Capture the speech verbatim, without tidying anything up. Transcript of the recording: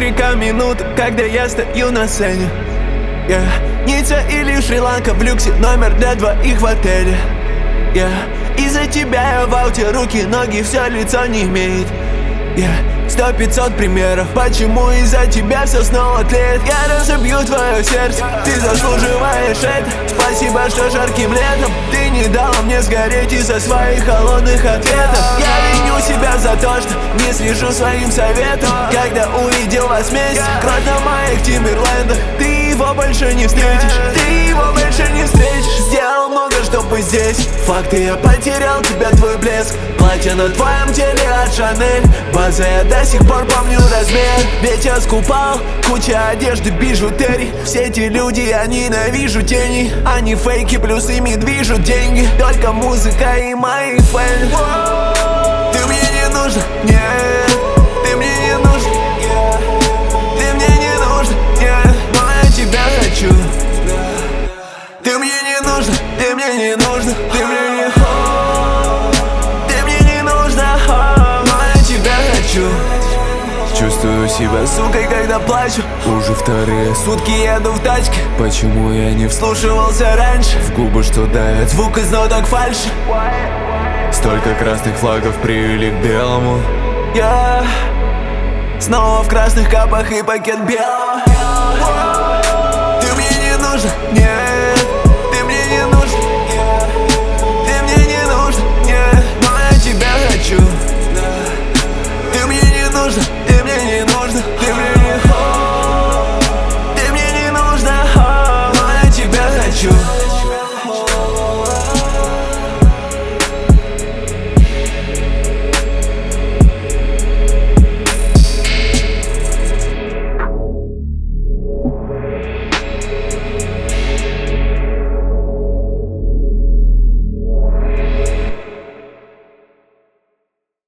века минут, когда я стою на сцене. Yeah. Ницца или Шри-Ланка в люксе, номер для двоих в отеле. Yeah. Из-за тебя я в ауте, руки, ноги, все лицо не имеет. Yeah. Сто пятьсот примеров, почему из-за тебя все снова тлеет. Я разобью твое сердце, ты заслуживаешь это. Спасибо, что жарким летом ты не дала мне сгореть из-за своих холодных ответов. Я виню себя за то, что не слежу своим советом. Когда увидел вас вместе, кровь на моих Тимберлендах. Ты его больше не встретишь, ты его больше не встретишь. Сделал много, чтобы здесь факты, я потерял тебя, твой блеск. Платье на твоем теле от Шанель, база я до сих пор помню размер. Ведь я скупал куча одежды, бижутерий. Все эти люди, я ненавижу тени. Они фейки, плюс ими движут деньги. Только музыка и мои фэны. Ты мне не нужна, нет. Ты мне не нужна, ты мне не нужна, нет. Но я тебя хочу. Ты мне не нужна, ты мне не нужна, ты мне не Ты мне не нужна, но я тебя хочу. Чувствую себя сукой, когда плачу. Уже вторые сутки еду в тачке. Почему я не вслушивался раньше? В губы что давят, звук из ноток фальши. Столько красных флагов привели к белому. Я снова в красных капах и пакет белого.